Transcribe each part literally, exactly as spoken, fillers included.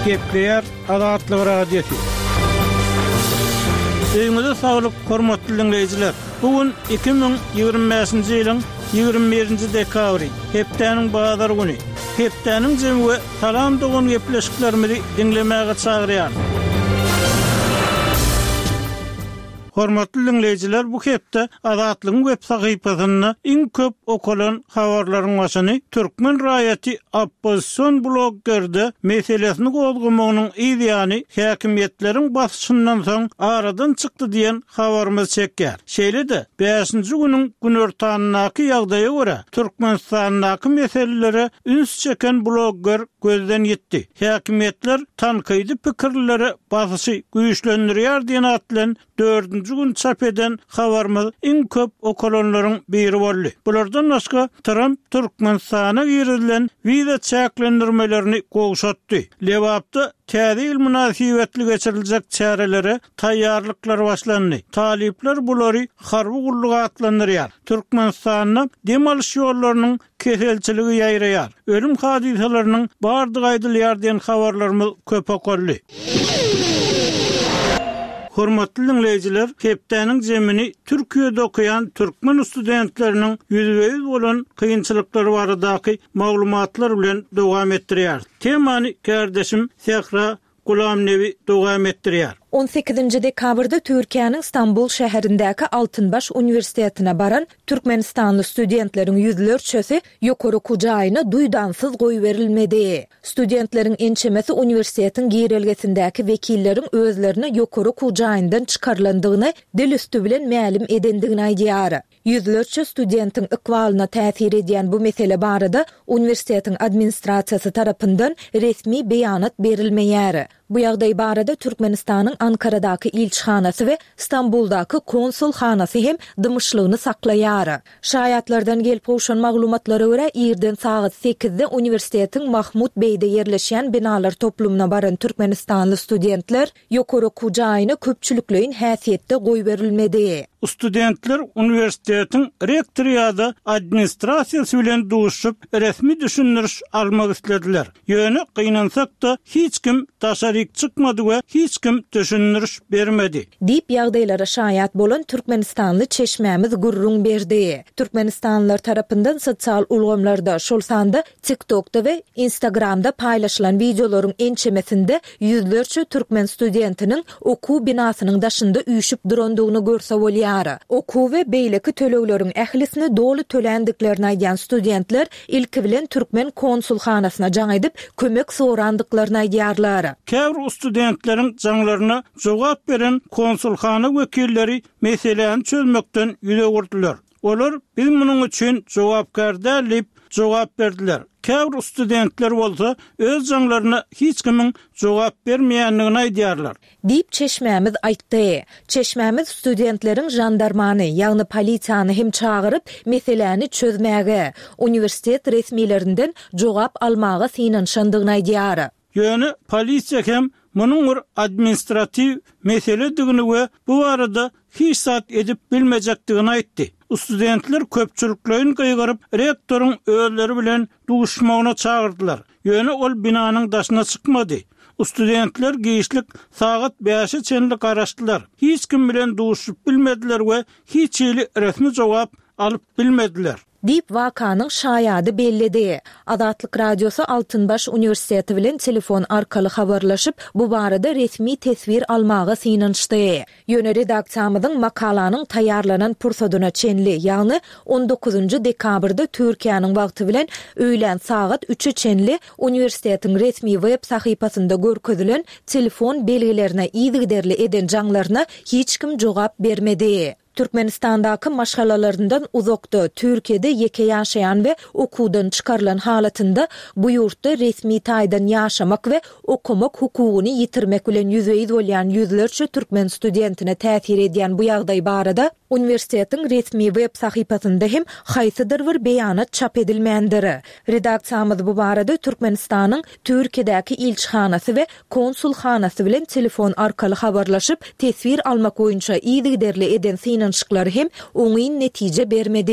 Gepleyer Azatlyk Radiosu. Öňüňizde saglyk, hormatly dinleyijiler. Bugün iki bin ýygrimi beşinji ýylyň ýygrimi birinji dekabry, hepdeniň bazar güni. Hepdeniň jemgy salam dogan gepleşiklerimizi dinlemäge çagyrýar. Hormatly dinleyijiler, bu hepde Azatlyk web sahypasyny iň köp okulan habarlaryň başyny Türkmen raýaty opposision bloggerde meselesini gozgamagynyň ideýany häkimetleriň basyşyndan soň aradan çykdy diýen habarymyz çekýär. Şeýle-de beşinji güniň günortanynaky ýagdaýa görä Türkmenistanyň meselelere üns çeken blogger gözden ýetdi. Häkimetler tankydy pikirleri basyşy güýçlendirýär diýen atlan dördüncü gün çap eden habarymyz iň köp okulanlaryň biri boldy. Bulardan başga Trump Türkmenistana girilen wiza çäklendirmelerini gowşatdy. Lewapda täze münasibetli geçiriljek çärelere taýýarlyklary başlandy. Talipler bulary harby gulluga atlandyrýar. Türkmenistanyň demalyş ýollarynyň keselçiligi ýaýraýar. Ölüm hadisalarynyň bardygy aýdylýar diýen habarlarymyz köp okuldy. Hormatly dinleyijiler, hepdeniň jemini Türkiýede okuyan türkmen studentleriniň ýüzüňiz bolan kynçylyklary baradaky maglumatlar bilen dowam etdirýär. Temany kardeşim Sehra Gulamnevi dowam etdirýär. on sekizinji dekabrda Türkiýanyň Istanbul şäherindäki Altınbaş Uniwersitetine baran Türkmenistanly studentleriň ýüzlerçesi ýokary kujaýyna duýdansyz goýberilmedi. Studentleriň ençemesi uniwersitetiň giýrelgesindäki wekilleriň özlerine ýokary kujaýyndan çykarlandygyny dilüstü bilen mälim edendigini aýdýar. Ýüzlerçe studentin ikbalyna täsir edýän bu mesele barada uniwersitetiň administrasiýasy tarapyndan resmi beýanat berilmeýär. Bu ýagdaý barada Türkmenistanyň Ankaradaky ilçihanasy we İstanbuldaky konsulhanasy hem dymışlygyny saklaýar. Şaýatlardan gelip goşan maglumatlara görä ýerden saat sekizde uniwersitetiň Mahmud Beýde ýerleşýän binalar toplumuna baran Türkmenistanly studentler ýokary kujaýyny köpçülikleýin häsiýetde goýberilmedi. Studentler uniwersitetiň rektory ýa-da administrasiýasy bilen duşup resmi düşündiriş almak istediler. Ýöne gynansak-da hiç kim taşaryk çykmady we hiç kim düşündiriş bermedi. Diýip ýagdaýlara şaýat bolan Türkmenistanly çeşmämiz gurrun berdi. Türkmenistanlılar tarapyndan sosial ulgamlarda, şol sanda TikTok'da we Instagram'da paýlaşylan videolaryň ençemesinde ýüzlerçe türkmen studentiniň okuw binasynyň daşynda üýşüp durandygyny görse bolýar. Okuw we beýleki tölegleriň ählisini dolu tölendiklerini aýdýan studentler ilki bilen türkmen konsulhanasyna jaň edip kömek sorandyklaryny aýdýarlar. Käwr studentleriň jaňlaryna jogap beren konsulhana wekilleri meseleni çözmekden ýüze gurdular. Olar biz munyň üçin jogapkar dälip jogap berdiler. Käwr studentler bolsa öz jaňlaryna hiç kimiň jogap bermeýändigini aýdýarlar. Diýip çeşmämiz aýtdy. Çeşmämiz studentleriň jandarmany, ýagny polisiýany hem çagyryp meseleni çözmäge, uniwersitet resmiýetlerinden jogap almagy synanşandygyny aýdýar. Ýöne polisiýa hem munyň bir administrativ meseledigini we bu arada hiç zat edip bilmejekdigini aýtdy. Studentler köpçülikleýin gaýgaryp rektoryň özleri bilen duşmagyna çagyrdylar. Ýöne ol binanyň daşyna çykmady. Studentler giýişlik saat beşe çenli garaşdylar. Hiç kim bilen duşup bilmediler we hiç ýyly resmi jogap alyp bilmediler. Diýip wakanyň şaýady bellidi. Azatlyk radiosu Altınbaş Uniwersiteti bilen telefon arkaly habarlaşyp bu barada resmi tesvir almagy synanşdy. Ýöne redaksiýamyzyň makalanyň taýýarlanan pursadyna çenli, ýagny on dokuzunju dekabrda Türkiýanyň wagty bilen öýlen saat üçe çenli uniwersitetiň resmi web sahypasynda görkezülen telefon belgilerine ýygyderli eden jaňlaryna hiç kim jogap bermedi. Türkmenistandaky maşgalalaryndan uzakda Türkiýede ýeke ýaşaýan we okuwdan çykarlan halatynda bu ýurtda resmi taýdan ýaşamak we okumak hukugyny ýitirmek bilen ýüzüýiz bolýan ýüzlerçe türkmen studentine täsir edýän bu ýagdaý barada uniwersitetiň resmi web sahypasynda hem haýsydyr bir beýanat çap edilmändir. Redaksiýamyz bu barada Türkmenistanyň Türkiýedäki ilçihanasy we konsulhanasy bilen telefon arkaly habarlaşyp tesvir almak boýunça ýygyderli eden synanşyklary hem oňy netije bermedi.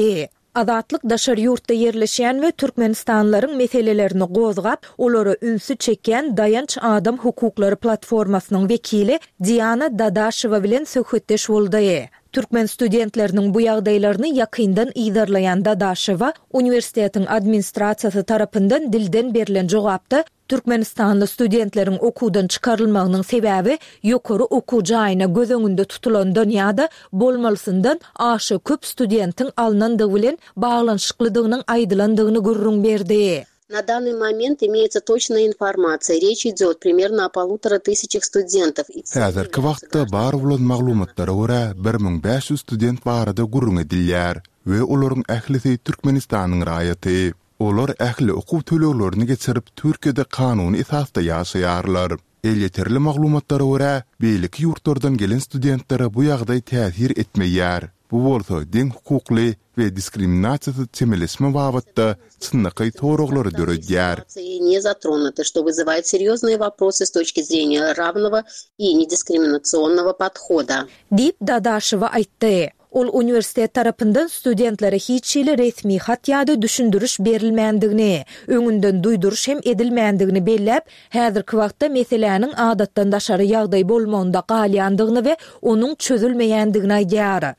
Azatlyk daşary ýurtda ýerleşýän we türkmenistanlaryň meselelerini gozgap, olary ünsü çeken Dayanç Adam Hukuklary platformasynyň wekili Diana Dadaşewa bilen söhbetdeş boldy. Türkmen studentlerinin bu ýagdaýlaryny ýakyndan iýdarlayan Dadaşewa, universitetiň administrasiýasy tarapyndan dilden berilen jogapda Türkmenistanly studentleriň okuwdan çykarylmagynyň sebäbi ýokary okuw jaýyna göz öňünde tutulandan ýa-da bolmalysyndan aşy köp studentin alnandygy bilen baglanyşyklydygynyň aýdylandygyny görürüň berdi. На данный момент имеется точная информация. Речь идет примерно о полутора тысячах студентов. Häzirki wagtda bar bolan maglumatlara görä bir ming beş ýüz student barada gurrun edilýär we olaryň ählisi Türkmenistanyň raýaty. Olar ähli okuw töleglerini geçirip Türkiýede kanuny esasda ýaşaýarlar. Elýeterli maglumatlara görä beýleki ýurtlardan gelen studentlere bu ýagdaý täsir etmeýär. Bu bolsa deň hukukly we diskriminasiýasy çemelesme babatda çynnyky toruglary döredýär. Не затронуты, что вызывает серьезные вопросы с точки зрения равного и недискриминационного подхода. Dip Dadaşewa aýtdy. Ol universitet tarapyndan studentlere hiç ile resmi hat ýa-da düşündürüş berilmändigini, öňünden duýduruş hem edilmändigini belläp, häzirki wagtda meseleniň adatdan daşary ýagdaý bolmagynda galýandygyny we onuň çözülmeýändigini aýdýar.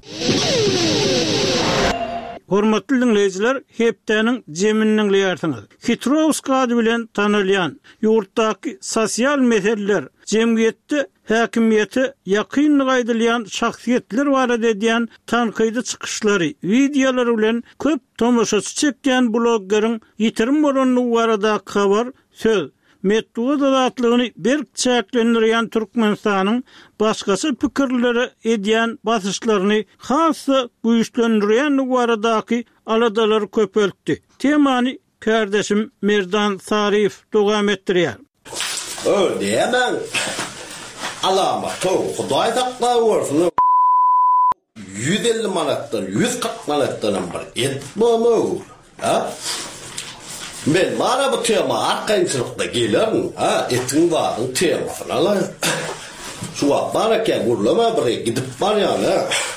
Hormatly dinleyijiler, hepdeniň jeminiň ýarsyňyz. Hitrovsk ady bilen tanylýan ýurtdaky sosial meseleler, jemgyýetde häkimiýeti ýakynlyk aýdylýan şahsiýetler barada edýän tankydy çykyşlary, videolary bilen köp tomoşaçy çekýän bloggerin ýitirim bolanyny barada habar, söz, metduat azatlygyny berk çäklendirýän Türkmenistanyň başgasy pikirleri edýän basyşlaryny hasy güýçlendirýän baradaky aladalary köpeltdi. Temany kardeşim Merdan Sarif dogam etdirýär. Öldeyemem. Alama tow Hudaý taklap bolsun. yüz elli manatdan yüz kırk manatdan bir et bolmagy. Ha? Men mara bu tema arkaýçylykda gelerim. Ha, etin barın temasyn ala. Şu wagt baraka gurlama bir gidip barýany.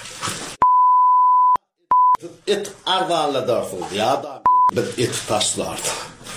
Et arwanladyrsın ýa-da bir et taşlardy.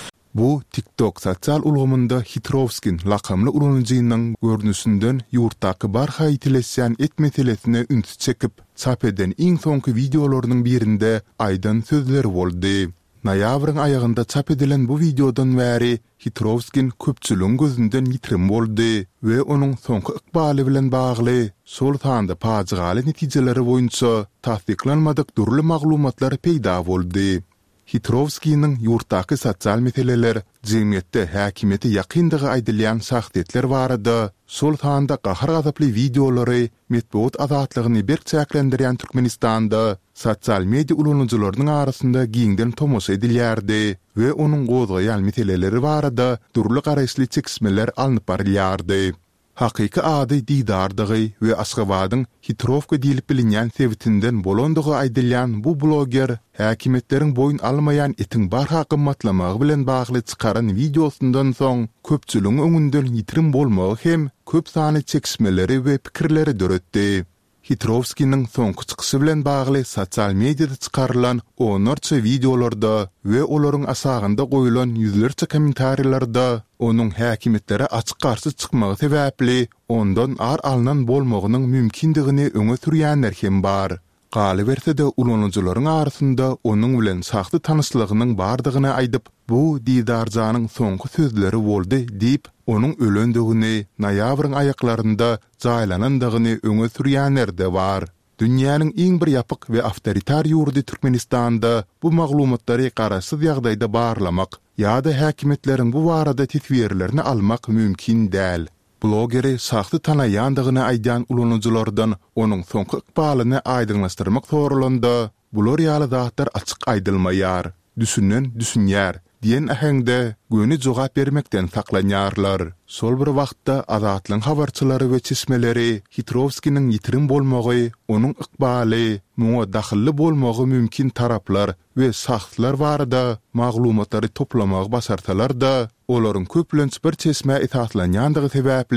Bu TikTok sosial ulgamynda Hitrovskin lakamly ulanjynyň görnüşinden ýurtdaky barha ýitileşýän et meselesine üns çekip çap eden iň soňky videolarynyň birinde aýdan sözler boldy. Noýabryň aýagynda çap edilen bu videodan bäri Hitrovskin köpçüligiň gözünden ýitirim boldy we onuň soňky ykbaly bilen bagly şol tanda paýgaly netijeleri boýunça tasdiklanmadyk durly maglumatlar peýda boldy. Hitrovskiň ýurtdaky sosial meseleler, jemgyýetde häkimiýeti ýakyndygy aýdylýan şahsiýetler barada şol tanda gahar gazaply videolary metbuat azatlygyny berk çäklendirýän Türkmenistanda sosial media ulanjylarynyň arasynda giňden tomoşa edilýärdi we onuň gozgaýan meseleleri barada durly garaşly çekişmeler alınıp barylýardy. Hakyky ady Didardygy we Aşgabatyň Hitrovka diýilip bilinýän sebitinden bolandygy aýdylýan bu bloger häkimetleriň boyun almaýan etiň barha gymmatlamagy bilen bagly çykaran videosundan soň köpçüligiň öňünden ýitirim bolmagy hem köp sany çekişmeleri we pikirleri döretdi. Hitrovskiň soňky çykyşy bilen bagly sosial mediada çykarylan onlarça videolarda we olaryň asagynda goýulan ýüzlerçe kommentariýlarda onuň häkimetlere açyk garşy çykmagy sebäpli ondan ar alynan bolmagynyň mümkindigini öňe sürýänler hem bar. Galy berse de ulanjylaryň arasynda onuň bilen saxty tanyslygynyň bardygyny aýdyp, bu Didarjanyň soňky sözleri boldy diýip, onuň ölendigini, noýabryň aýaklarynda jaýlanandygyny öňe sürýänler de bar. Dünýäniň iň bir ýapyk we awtoritar ýurdy Türkmenistanda bu maglumatlary garaşsyz ýagdaýda barlamak ýa-da häkimetleriň bu barada tetwirlerini almak mümkin däl. Blogeri saxty tanaýandygyny aýdan ulanjylardan onuň soňky ykbalyny aýdynlaşdyrmak sorulanda bular ýaly zatlar açyk aýdylmaýar, düşünen düşünýär diýen ähengde göni jogap bermekden saklanýarlar. Sol bir wagtda azatlyň habarçylary we çeşmeleri Hitrovskiň ýitirim bolmagy, onuň ykbaly, muňa dahilli bolmagy mümkin taraplar we saxtlar barada maglumatlary toplamagy başarsalar da, olaryň köplenç bir çeşme esaslanýandygy sebäpli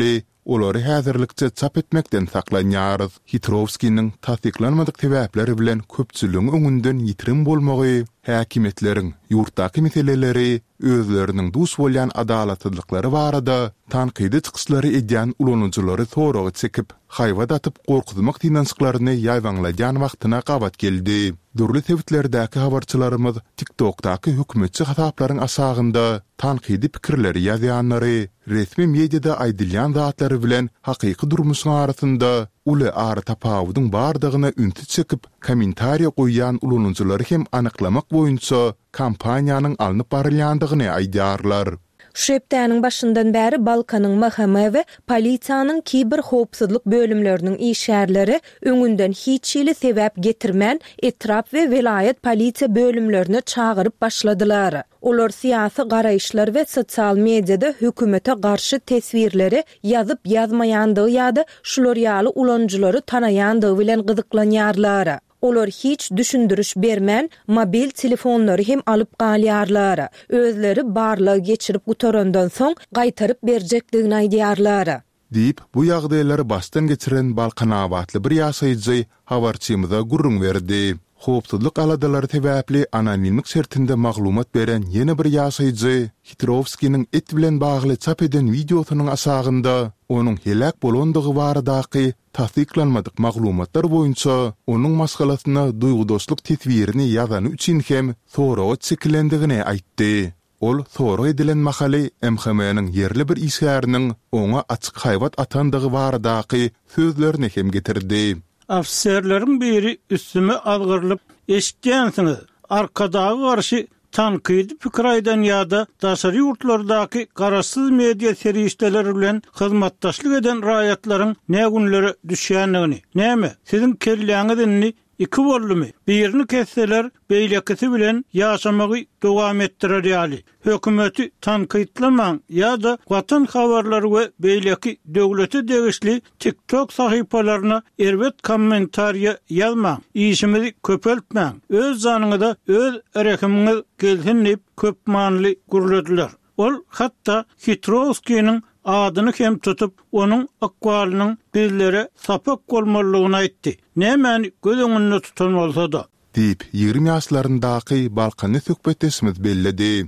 olary häzirlikçe çap etmekden saklanýarys. Hitrovskiň tasdiklanmadyk sebäpleri bilen köpçüligiň öňünden ýitirim bolmagy, häkimetleriň ýurtdaky meseleleri, özleriniň dus bolýan adalatsızlyklary barada tanqidi çykyşlary edýän ulanujylary soragy çekip, haýwat atyp gorkutmak dinançyklaryny ýaýwanlaýan wagtyna gabat geldi. Durly sebitlerdäki habarçylarymyz TikTokdaky hökümetçi hasaplaryň asagynda tanqidi pikirleri ýazýanlary, resmi mediada aýdylýan zatlary bilen hakyky durmuşyň arasynda uly ary tapawudyň bardygyna ünti çekip kommentariýa goýýan ulanujylary hem anyklamak boýunça kampaniýanyň alnyp barylýandygyny aýdýarlar. Şu hepdäniň başyndan bäri Balkanyň mahkeme we polisiýanyň kiber howpsuzlyk bölümleriniň işgärleri öňünden hiç ýyly sebäp getirmän etrap we vilayet polisiýa bölümlerini çagyryp başladylar. Olar siýasy garaýşlar we sosial mediada hökümete garşy teswirleri ýazyp ýazmaýandygy ýa-da şular ýaly ulanjylary tanaýandygy bilen gyzyklanýarlar. Olar hiç düşündürüş bermän mobil telefonlary hem alyp galýarlar. Özleri barlygy geçirip gutarandan soň gaýtaryp berjekdigini aýdýarlar. Diýip bu ýagdaýlary bastan geçiren Balkanabatly bir ýaşaýjy habarçymyza gurrun berdi. Howpsuzlyk aladalary sebäpli anonimlik şertinde maglumat beren ýene bir ýaşaýjy Hitrovskiň et bilen bagly çap eden videosynyň asagynda onuň helak bolandygy baradaky tasdiklanmadyk maglumatlar boýunça onuň masgalasyna duýgudoşlyk tetwirini ýazany üçin hem soragy çekilendigini aýtdy. Ol soragy edilen mahaly M H M-niň yerli bir işgäriniň oňa açyk haýwat atandygy baradaky sözlerini hem getirdi. Afserleriň biri üstüme algyrlyp eşitdiňsiňiz. Arkadagy garşy tanqidi pikir aýdan ýa-da daşary ýurtlardaky garaşsyz media serişdeleri bilen hyzmatdaşlyk eden raýatlaryň nägünleri düşýänligini, näme? Siziň kelläňizni iki bollumy? Birini kesseler beýlekisi bilen ýaşamagy dowam etdirer ýaly. Hökümeti tanqidlamaň ýa-da watan habarlary we beýleki döwlete degişli TikTok sahypalaryna erbet kommentariýa ýazmaň. Işimizi köpeltmäň. Öz zanyňyza öz erekimiňiz gelsin diýip köp manly guruldylar. Ol hatda Hitrovskiň adyny hem tutup onuň akwalynyň bizlere sapak bolmalygyny aýtdy. Nämäni göz öňünde tutan bolsa-da diýip ýygrimi ýaşlaryndaky Balkany söhbetesimiz belledi.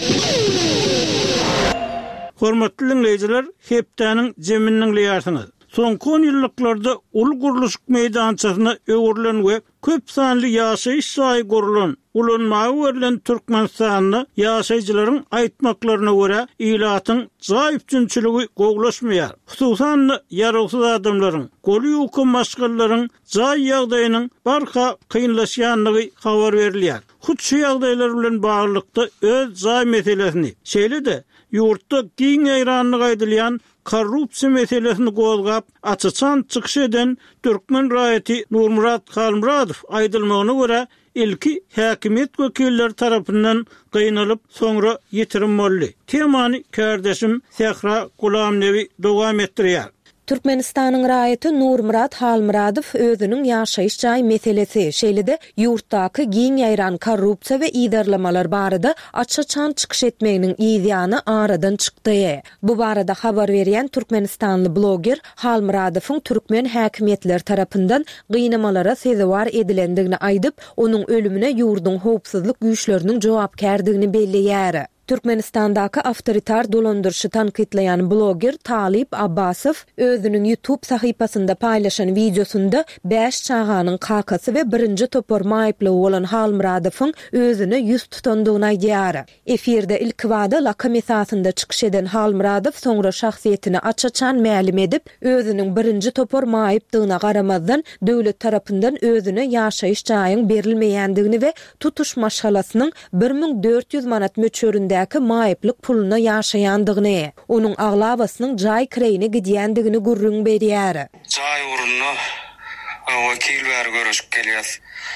Hormatly dinleýijiler, hepdäniň jeminiň ýaşyňyz. Soňky on ýyllarda ul guruluşyk meýdançasyna öwürlen we köp sanly ýaşaýyş sahy gurulan ulanmagy verilen Türkmenistanyny ýaşaýjylaryň aýtmaklaryna görä ilatyň zaýypçyligi goglaşmaýar. Hususan ýaragysyz adamlaryň, goly ýuky maşgallaryň zaý ýagdaýynyň barha kynlaşýanlygy habar berilýär. Hut şu ýagdaýlar bilen baglykda öz zaý meselesini, şeýle-de ýurtda giň ýaýranlyk aýdylýan korrupsiýa meselesini gozgap açyçan çykyş eden Türkmen raýaty Nurmurat Halmuradow aýdylmagyna görä ilki häkimet wekilleri tarapyndan gynalyp soňra ýetirim boldy. Temany kardeşim Sehra Gulamnewi dowam etdirýär. Türkmenistanyň raýaty Nurmurat Halmuradow özüniň ýaşaýyş jaý meselesi, şeýle-de ýurtdaky giň ýaýran korrupsiýa we idarlamalar barada açyçan çykyş etmeginiň ýygyany aradan çykdy. Bu barada habar berýän Türkmenistanly bloger Halmuradowyň türkmen häkimetleri tarapyndan gynamalara sezewar edilendigini aýdyp, onuň ölümine ýurdun howpsuzlyk güýçleriniň jogapkärdigini belleýär. Türkmenistandaky awtoritar dolandyrşy tanqidleýän bloger Talip Abbasow özüniň YouTube sahypasynda paýlaşan videosunda beş çağanyň kakasy we birinji topor maýyply bolan Halmuradowyň özüne ýüz tutandygyny aýdýar. Efirde ilk wada lakam esasynda çykyş eden Halmuradow soňra şahsiýetini açyçan mälim edip, özüniň birinji topor maýypdygyna garamazdan döwlet tarapyndan özüne ýaşaýyş jaýyň berilmeýändigini we tutuş maşgalasynyň bir ming dört ýüz manat möçöründe maýyplyk puluna ýaşaýandygyny, onuň aglabasynyň jaý kireyine gidýändigini gurrun berýär. Jaý urunna wekil ber görüşip gelýär.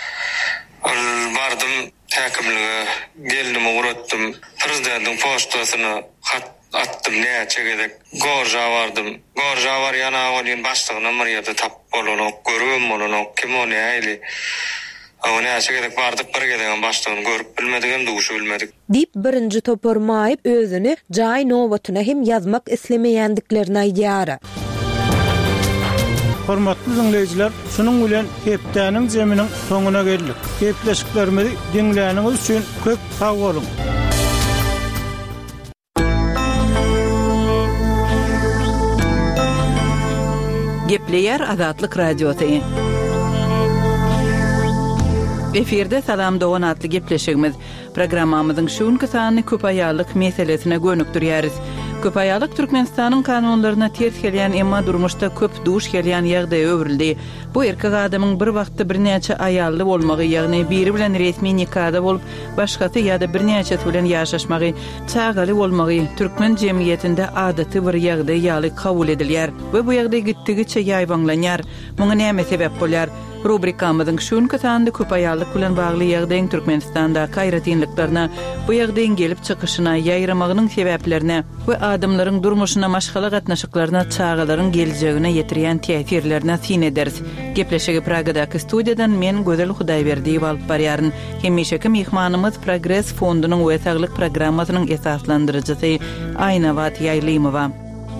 Ol bardym häkimlige, geldim uratdym. Prezidentin postasyna hat attym näçe gedek. Gorja bardym. Gorja bar ýana bolýan başlygyna Maryýada tap bolany görüm bolany kim ony aýly. Ona näçe gerek bardyk bir gelen başlagyny görüp bilmedik hem duşu bilmedik. Dip birinji topormayıp özünü jay nowatyna hem yazmak islemeýändiklerini aýdýar. Hormatly dinleyijiler, şunun bilen hepdäniň jeminiň soňuna geldik. Gepleşiklerimizi dinläniňiz üçin köp sag bolun. Gepleýär Azatlyk Radiosu. Eferde Salam Doğan adlı gepleşigimiz programmamyzyň şuňky sany köpaýarlyk meselesine gönükdirýäris. Köpaýarlyk Türkmenistanyň kanunlaryna ters gelýän emma durmuşda köp duş gelýän ýagdaý öwrildi. Bu erkek adamyň bir wagtda birnäçe aýally bolmagy, ýagny biri bilen resmi nikahda bolup, başgasy ýa-da birnäçe bilen ýaşaşmagy, çagaly bolmagy türkmen jemgyýetinde adaty bir ýagdaý ýaly kabul edilýär we bu ýagdaý gitdigiçe ýaýbanlanýar. Muňa näme sebäp bolýar? Rubrikamyzyň şuňky sandy köpaýarlyk bilen bagly ýagdaýyň Türkmenistanda gaýratynlyklarına, bu ýagdaýyň gelip çykyşyna, ýaýramagynyň sebäplerine we adamlaryň durmuşyna maşgala gatnaşyklaryna, çağalaryň geljegine ýetirýän täsirlerine sin ederiz. Gepleşigi Pragadaky studiýadan men Gözel Hudaýberdiýew alyp barýaryn. Hemişeki mehmanymyz Progress fondunyň we saglyk programmasynyň esaslandyrjysy Aynawat Ýaýlymowa.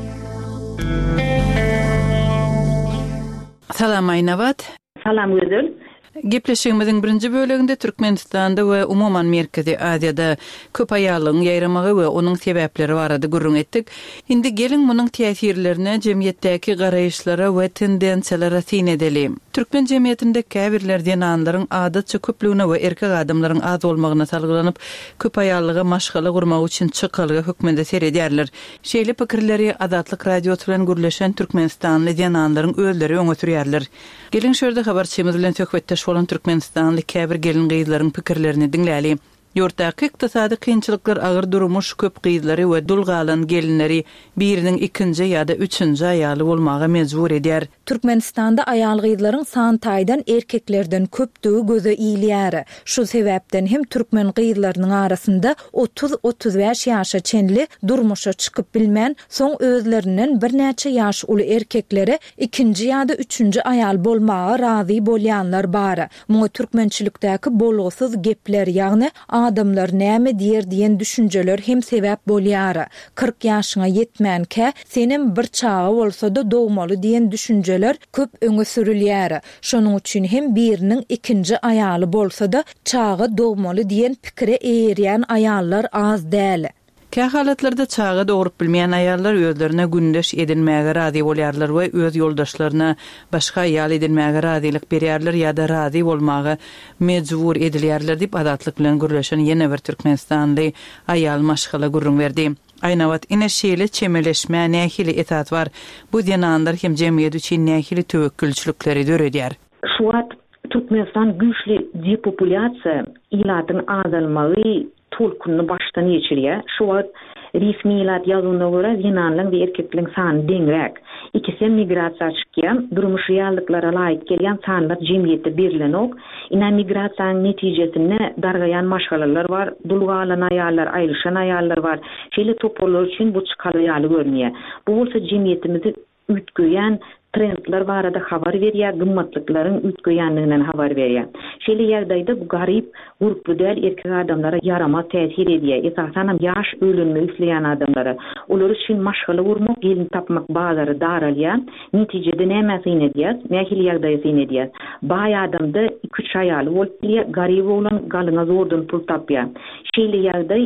Salam Aynawat. Salam Gözel. Gepleşigimiziň birinji böleginde Türkmenistanda we umuman Merkezi Aziýada köpaýarlygyň ýaýramagy we onuň sebäpleri barada gurrun etdik. Indi gelin munyň täsirlerine, jemgyýetdäki garaýyşlara we tendensiýallara sin edelim. Türkmen jemgyýetinde käbirler dinanlaryň adatça köplüğüne we erkek adamlaryň az bolmagyna salgylanyp, köpaýarlyga maşgala gurmak üçin çykalyga hökmünde seredýärler. Şeýle pikirleri Azatlyk Radiosu bilen gürleşen Türkmenistanly dinanlaryň ölleri öňe sürýärler. Gelin şerde habarçymyz bilen söhbetdeş bolan Türkmenistanly käbir gelin gyzlaryň pikirlerini dinläli. Ýurtdaky ykdysady kynçylyklar agyr durmuş köp gyzlary we dulgalan gelinleri biriniň ikinji ýa-da üçünji aýaly bolmaga mejbur edýär. Türkmenistanda aýal gyzlaryň sany taýdan erkeklerden köpdügi göze iýilýär. Şu sebäpden hem türkmen gyzlarynyň arasynda otuz otuz beş ýaşa çenli durmuşa çykyp bilmän, soň özlerinden birnäçe ýaş uly erkeklere ikinji ýa-da üçünji aýal bolmaga razy bolýanlar bar. Muňa türkmençilikdäki bolgusyz gepler, ýagny adamlar näme diýer diýen düşünjeler hem sebäp bolýar. kırk ýaşyna ýetmänkä senin bir çağı bolsa-da dogmaly diýen düşünjeler köp öňe sürülýär. Şonuň üçin hem biriniň ikinji aýaly bolsa-da çağı dogmaly diýen pikire eýerýän aýallar az däl. Kä halatlarda çağı dogrup bilmeýän aýallar özlerine gündeş edinmäge razy bolýarlar we öz ýoldaşlaryna başga aýal edinmäge razylyk berýärler ýa-da razy bolmagy mejbur edilýärler diýip Azatlyk bilen gürleşen ýene bir Türkmenistanly aýal maşgala gurrun berdi. Aynawat ine şeýle çemeleşme nähili etat bar. Bu dinanlar hem jemgyýet üçin nähili töwekkülçilikleri döredýär. Şu wagt Türkmenistan güçli depopulasiýa ilatyň azalmagy tolkuny baştan geçirýär. Şu wagt resmi ilat ýazyna görä dinanlaryň we erkekliň sany deňrek. İkisi migrasiýa çykýan, durmuş ýaýlyklara laýyk gelýän sanlar jemgyýetde berilenok. Ina migrasiýanyň netijesinde dargaýan maşgalalar bar, dulgalan aýallar, aýryşan aýallar bar. Şeýle toparlar üçin bu çykaly ýaly görünýär. Bu bolsa jemgyýetimizi ütgeýän trendler barada habar berýär, gymmatlyklaryň ütgeýänliginden habar berýär. Şeýle ýagdaýda bu garyp guruply däl erkek adamlara yarama täsir edýär. Esasan ýaş ölünme üsleýän adamlara. Olar üçin maşgala gurmak, gelin tapmak bazary daralýar. Netijede näme syn edýär? Nähili ýagdaýy syn edýär? Baý adamda iki üç aýaly bolup bilýär, garyp bolan galyna zordan pul tapýar. Şeýle ýagdaý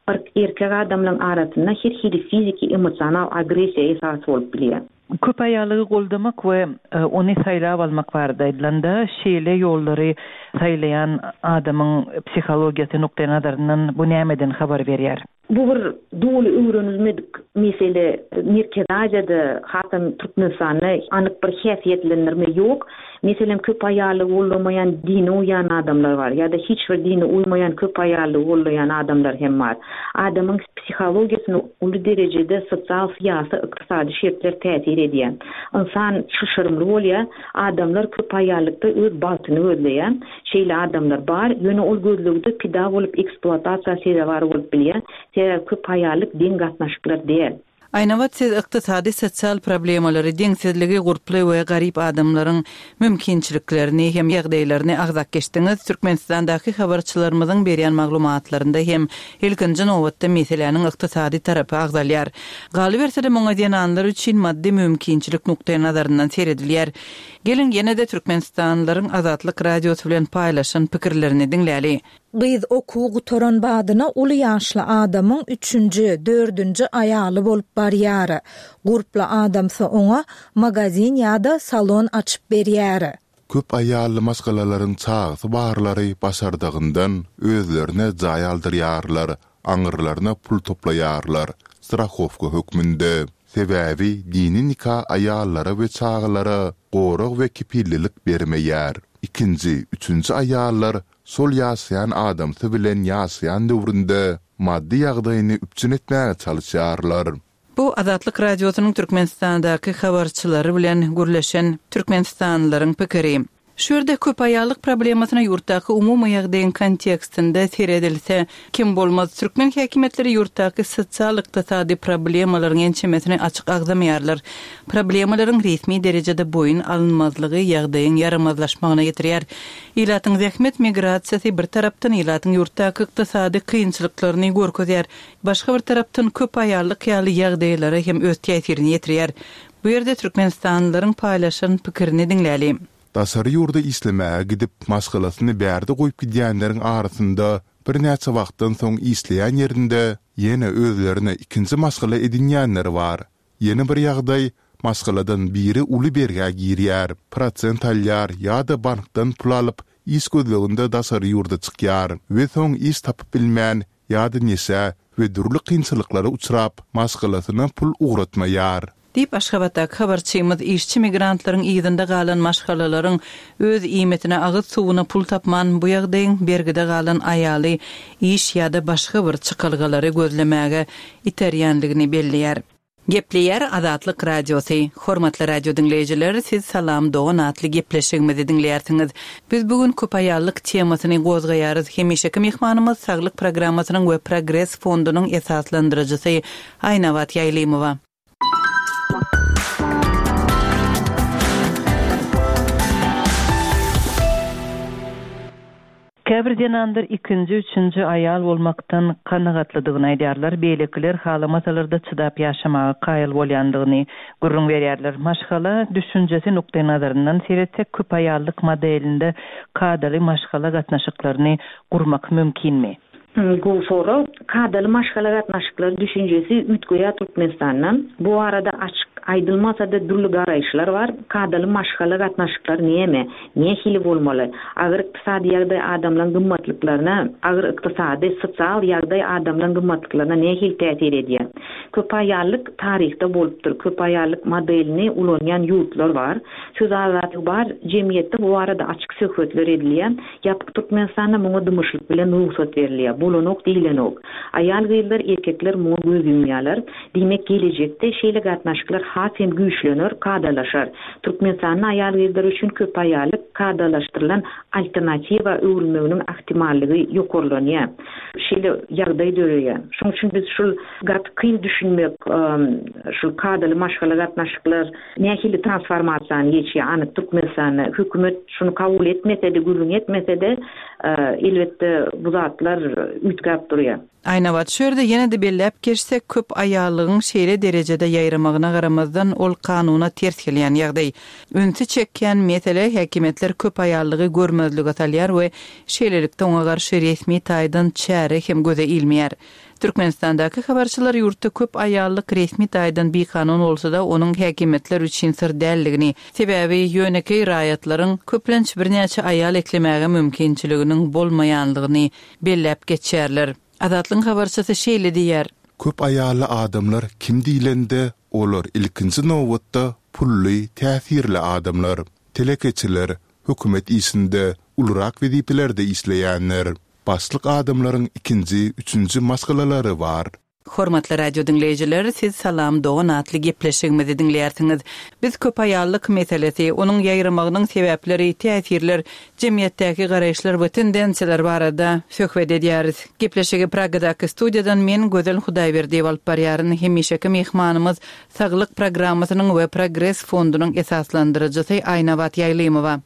erkek adamlaryň arasynda her hili fiziki, emosional agresiýa esas bolup bilýär. Köp aýalygy goldamak we ony saýlap almak barada edilende şeýle ýollary saýlayan adamyň psihologiýasy nukta nazaryndan bu nämeden habar berýär? Bu bir doly öwrenilmedik mesele. Merkezi Aziýada hatam Türkmenistany anyk bir häsiýetlendirme ýok. Meselem köp aýaly bolmaýan dini uýan adamlar bar ýa-da hiç bir dini uýmaýan köp aýaly bolýan adamlar hem bar. Adamyň psihologiýasyna uly derejede sosial, syýasy, ykdysady şertler täsir edýär. İnsan şaşyrmly bolýar, adamlar köp aýallykda öz batyny gözleýär. Şeýle adamlar bar, ýöne ol gözlegde pida bolup eksploatasiýa sebäbi bolup bilýär. Sebäbi köp aýallyk din gatnaşyklar diýer. Aynavat siz iqtisadi sosial problemaları, deňsizligi, gurply we garip adamlaryň mümkinçiliklerini hem ýagdaýlaryny agzak geçdiňiz. Türkmenistandaky habarçylarymyzyň berýän maglumatlarynda hem ilkinji nowatda meseleniň iqtisadi tarapy agzalýar. Galy bersede moňa diýenler üçin maddi mümkinçilik nukdaýy nazaryndan seredilýär. Gelin ýene-de Türkmenistanlaryň Azatlyk radiosu bilen paýlaşan pikirlerini diňläli. Biz oku gutoran badyna uly ýaşly adamyň üçünji, dördünji aýaly bolup barýar. Gurply adamsa oňa magazin ýa-da salon açyp berýär. Köp aýaly maskalaryň çaýsy barlary başardygyndan özlerine jaý aldyrýarlar, aňyrlaryna pul toplaýarlar. Strahowka hökmünde. Sebäbi dini nikah aýallara we çağlara gorag we kipillilik bermeýär. Ikinji, üçünji aýallar sol ýaşaýan adamsy bilen ýaşaýan döwründe maddi ýagdaýyny üpçün etmäge çalyşýarlar. Bu Azatlyk radiosynyň Türkmenistandaky habarçylary bilen gürleşen türkmenistanlylaryň pikiri. Şurda köp aýallyk problemasyna ýurtdaky umumy ýagdaýyň kontekstinde seredilse, kim bolmaz türkmen häkimetleri ýurtdaky sosial ykdysady problemalaryň ençemesini açyk agzamaýarlar. Problemalaryň resmi derejede boyun alınmazlygy ýagdaýyň yaramazlaşmagyna getirýär. Ilatyň zähmet migrasiýasy bir tarapdan ilatyň ýurtdaky ykdysady kynçylyklaryny görkezýär. Başga bir tarapdan köp aýallyk ýaly ýagdaýlary hem öz täsirini ýetirir. Bu ýerde türkmenistanlylaryň paýlaşan pikirini diňläli. Dasary ýurda islemäge gidip maskalasyny bärde goýup gidýänleriň arasynda bir näçe wagtdan soň isleýän ýerinde ýene özlerine ikinji maskala edinýänler bar. Ýene bir ýagdaý maskaladan biri uly berge girýär, prosent alýar ýa-da bankdan pul alyp is gözleginde dasary ýurda çykýar we soň is tapyp bilmän ýa-da nese we durly kynçylyklara uçrap maskalasyna pul ugratmaýar. Dip Aşgabatda habarçymyz işçi migrantlaryň ýyzynda galan maşgalalaryň öz iýmetine agyt suwuna pul tapman bu ýagdaýyň bergide galan aýaly iş ýa-da başga bir çykylgalary gözlemäge iterýänligini belliýär. Gepleýär Azatlyk radiosu. Hormatly radio dinleýijiler, siz salam dogan atly gepleşigimizi dinleýärsiňiz. Biz bugün köp aýallyk temasyny gozgaýarys. Hemişeki mehmanymyz Saglyk programmasynyň we Progress fondunyň esaslandyrjysy Aýnawat Ýaýlymowa. Käbir denandyr ikinji, üçünji aýal bolmakdan kanagatlydygyny aýdýarlar. Beýlekiler halamasalarda çydap ýaşamagy kaýyl bolýandygyny gurrun berýärler. Maşgala düşünjesi nukdaý nazaryndan seretsek köp aýallyk modelinde kadaly maşgala gatnaşyklaryny gurmak mümkinmi? Bu soru kadaly maşgala gatnaşyklary düşünjesi üýtgeýär Türkmenistandan. Bu arada açyk aýdylmasa da durly garaýşlar bar. Kadaly maşgala gatnaşyklary näme? Näme hili bolmaly? Agyr ykdysady ýagdaý adamlaryň gymmatlyklaryna, agyr ykdysady, sosial ýagdaý adamlaryň gymmatlyklaryna näme hili täsir edýär? Köp aýallyk taryhda bolupdyr. Köp aýallyk modelini ulanýan ýurtlar bar. Söz azaty bar. Jemgyýetde bu arada açyk söhbetler edilýär. Ýapyk Türkmenistanda muňa dymyşlyk bilen ruhsat berilýär. Bolanok diýilenok. Aýal gyýlar, erkekler muňa göz ýumýarlar. Diýmek gelecekde şeýle gatnaşyklar hasem güýçlenir, kadalaşar. Türkmenistan aýal gyýlar üçin köp aýallyk kadalaşdyrylan alternatiwa öwrülmeginiň ihtimalligi ýokurlanýar. Şeýle ýagdaý döreýär. Şoň üçin biz şol gat kyn düşünmek, şol kadaly maşgala gatnaşyklar nähili transformasiýany geçýär. Anyk Türkmenistan hökümet şunu kabul etmese-de, gurrun etmese-de elbetde bu zatlar üýtgäp durýar. Aýnawat şerde ýene de belläp geçsek köp aýallygyň şeýle derejede ýaýramagyna garamazdan ol kanuna ters gelýän ýagdaý. Öňsü çekýän mesele häkimetler köp aýallygy görmezlik atalýar we şeýlelikde oňa garşy resmi taýdan çäre hem göze ilmeýär. Türkmenistandaky habarçylar ýurtda köp aýallyk resmi taýdan bir kanun bolsa-da onuň häkimetler üçin sir däldigini, sebäbi ýöneki raýatlaryň köplenç birnäçe aýal eklemäge mümkinçiliginiň bolmaýanlygyny belläp geçýärler. Azatlyň habarçysy şeýle diýär. Köp aýaly adamlar kim diýilende olar ilkinji nowatda pully, täsirli adamlar, telekeçiler, hökümet isinde ulrak wezipelerde isleýänler. Başlyk adamlaryň ikinji, üçünji maskalalary bar. Hormatly radio dinleyijiler, siz salam doğan atly gepleşigimizi dinleýärsiňiz. Biz köp aýallyk meselesi, onuň ýaýramagynyň sebäpleri, täsirler, jemgyýetdäki garaýşlar we tendensiýalar barada söhbet edýäris. Gepleşigi Pragadaky studiýadan men Gözel Hudaýberdi bolup barýaryn, hemişeki mehmanymyz Saglyk programmasynyň we Progress fondunyň esaslandyrjysy Aýnabat Ýaýlymowa.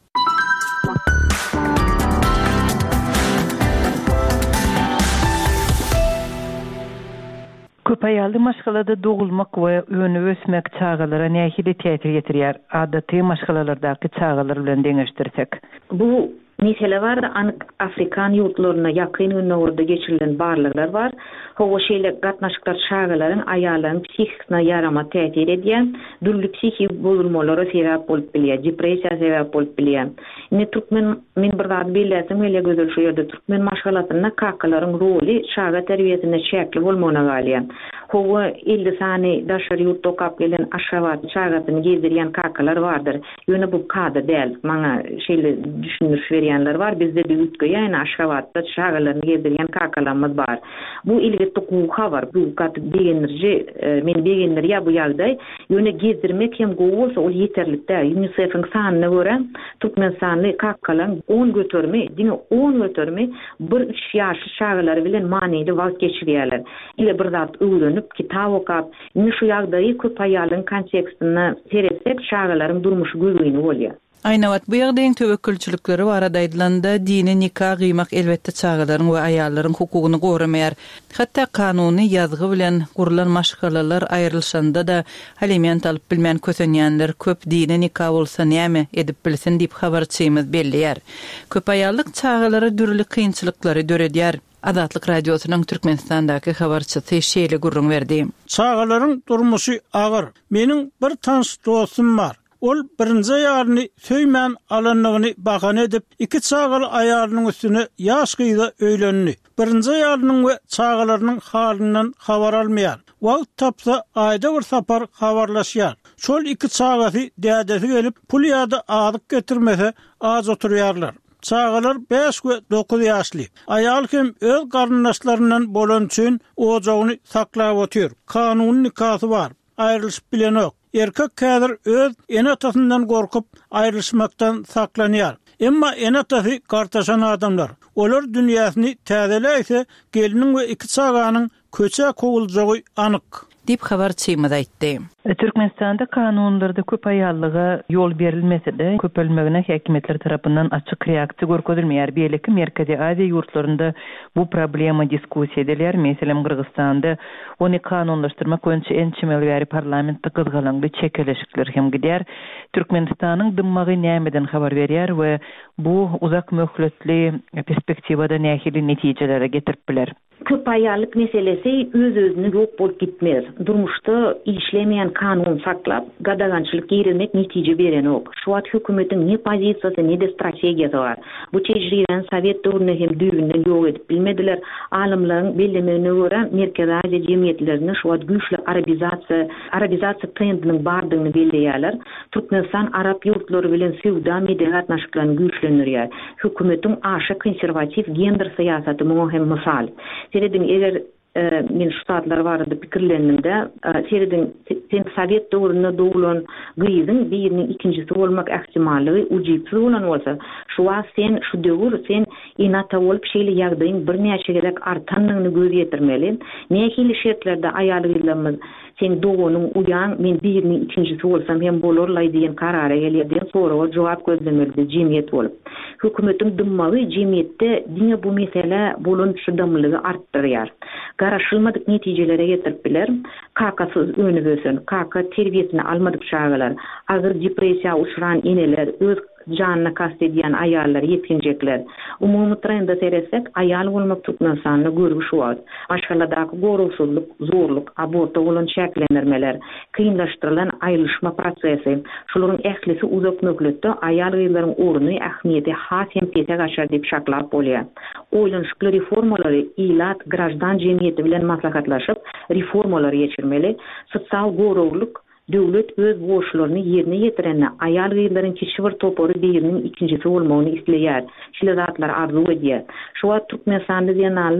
Köp aýaly maşgalada dogulmak we öňe ösmek çağalara nähili täsir ýetirýär. Adaty maşgalalardaky çağalar bilen deňeşdirsek. Bu mesele var, Afrikan ýurtlaryna ýakyn öňürde geçirilen barlyklar var. Howa şeýle gatnaşyklar çağalaryň aýalyň psihikine ýarama täsir edýän, dürli psihik bozulmalara sebäp bolup bilýär, depressiýa sebäp bolup bilýär. Ne türkmen min bir zat bilýärsiň, hele gözel şu ýerde türkmen maşgalatyna kakalaryň roli çaga terbiýesine çäkli bolmagyna galýar. Howa illi sany daşary ýurtda okap gelen aşgabat çagatyny gezdirýän kakalar bardyr. Ýöne bu kada däl, maňa şeýle düşündürüş berýänler var. Bizde de ýurtga aşgabatda çagalaryny gezdirýän kakalarymyz bar. Bu ilgitde guha var. Bu kat degenirji men degenler ýa bu ýagdaý ýöne gezdirmek hem gowy bolsa ol ýeterlikde. UNICEF-iň sanyna görä türkmen sanly kakalaryň on götürme, diňe on götürme bir üç ýaşly çagalary bilen manyly wagt geçirýärler. Ile bir zat öwrenip kitap okap, indi şu ýagdaýy köp aýalyň kontekstine seretsek çagalaryň durmuşy göwüni bolýar. Aýnabat bu ýagdaýyň töwekkülçilikleri barada aýdylanda dini nikah gıymak elbetde çağalaryň we aýallaryň hukugyny goramayar. Hatda kanuny ýazgy bilen gurulan maşgalalar aýrylşanda da aliment alyp bilmän kösenýänler köp dini nikah bolsa näme edip bilsin diýip habarçymyz belliyar. Köp aýallyk çağalary dürli kynçylyklary döredýär. Adatlyk radiosynyň Türkmenistandaky habarçysy şeýle gurrun berdi. Çağalaryň durmuşy agyr. Meniň bir tans dostum bar. Ol birinji ýaryny söýmän alanlygyny bahane edip iki çağal aýalynyň üstüne ýaş gyýda öýlenni. Birinji ýarynyň we çağalarynyň halyndan habar almaýar. Wagt tapsa aýda bir sapar habarlaşýar. Şol iki çağasy dädesi gelip pul ýa-da adyk getirmese az oturýarlar. Çağalar beş we dokuz ýaşly. Aýal hem öz garyndaşlaryndan bolan üçin ojagyny saklap otur. Kanun nikahı var. Aýrylyşyp bilen ok. Erkek kädir öz ene atasından gorkup aýrylşmaktan saklanýar. Emma ene atasy gartaşan adamlar. Olar dünýäsini täzeläýse geliniň we iki çaganyň köçe kowuljagy anyk. Dip habarçymyz aýtdy. Türkmenistanda kanunlarda köp aýallyga ýol berilmese de köpelmegine häkimetler tarapyndan açyk reaksiýa görkezilmeýär. Beýleki Merkezi Aziýa ýurtlarynda bu problema diskussiýa edilýär. Meselem Kyrgyzstanda ony kanunlaşdyrmak öňçe ençimeli ýary parlamentde gyzgalandy çekeleşikler hem gidýär. Türkmenistanyň dymmagy nämeden habar berýär we bu uzak möhletli perspektivada nähili netijelere getirip biler. Köp aýallyk meselesi öz-özüne ýok bolup gitmez. Durmuşda işlemeýän kanun saklap, gadagançylyk girilmek netije beren ok. Şu wagt hökümetiň ne pozisiýasy, ne de strategiýasy bar. Bu tejriben Sowet döwründe hem düýünden ýok edip bilmediler. Alimlaryň bellemegine görä Merkezi Aziýa jemgyýetlerini şu wagt güýçli arabizasiýa, arabizasiýa trendiniň bardygyny belleýärler. Türkmenistan arab ýurtlary bilen sewda media gatnaşyklaryny güýçlendirýär. Hökümetiň aşa konservativ gender syýasaty muhim mysal. Seredin eger e, men ştatlar barada pikirlenimde seredin sen Sowet döwründe dowulan gyýdyň biriniň ikincisi bolmak ähtimallygy ujypsy bolan bolsa, şu wagt sen şu döwür sen inata bolup şeýle ýagdaýyň bir näçe gerek artanlygyny göz ýetirmeli. Nähili şertlerde aýalygymyz sen doğunun uyan men birinin ikincisi bolsam hem bolarlay diýen karara gelýärden sonra o jogap gözlemeli jemgyýet bolup. Hökümetiň dymmagy jemgyýetde diňe bu mesele bolan şydamlygy artdyrýar. Garaşylmadyk netijelere getirip biler. Kakasyz öňe gösen, kaka terbiýesini almadyk çağalar, agyr depressiýa uçuran eneler, öz janyna kast edýän aýallar, ýetkinjekler. Umumy trenda seresek, aýal bolmak Türkmenistanyny görgüş wagt. Aşgaladaky gorusuzlyk, zorluk, aborta bolan şäklendirmeler, kynlaşdyrylan aýrylşma prosesi, şolaryň ählisi uzak möhletde aýal gyýlaryň orny, ähmiýeti has hem tese gaşar diýip şaklap bolýar. Oýlanşykly reformalary ilat grajdan jemgyýeti bilen maslahatlaşyp reformalary geçirmeli, sosial gorowluk döwlet öz borçlaryny ýerine ýetirenne aýal gyýlaryň kişi bir topory biriniň ikincisi bolmagyny isleýär. Şeýle zatlar arzu edýär. Şu wagt Türkmenistanda ýanalyň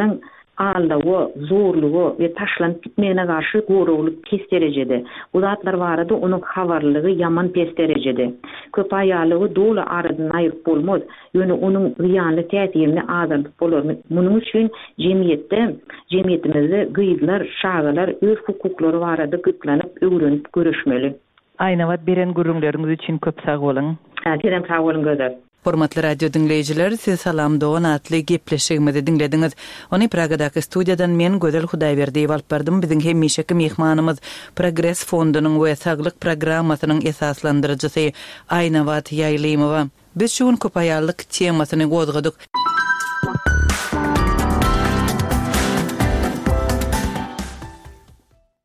aldağı, zorluğu ve taşlanıp gitmeyene karşı goruluk kes derecede. Bu zatlar barada onun havarlığı yaman pes derecede. Köp ayarlığı dolu aradan ayırıp bolmaz. Yani onun riyanlı təsirini azaldıp bolur. Bunun için cemiyette, cemiyetimizde gıydılar, şağılar, öz hukukları barada gıtlanıp, öğrenip görüşmeli. Aynavat beren gurrunlarınız için köp sağ olun. Terem sağ olun gözler. Hormatly radio dinleyijiler, siz Salam Doğan atly gepleşigimizi dinlediňiz. Ony Pragadaky studiýadan men Gözel Hudaýberdiýew alyp bardym. Biziň hemmeşeki mehmanymyz Progress fondunyň we saglyk programmasynyň esaslandyrjysy Aynawat Ýaýlymowa. Biz şuň köp aýallyk temasyny gozgadyk.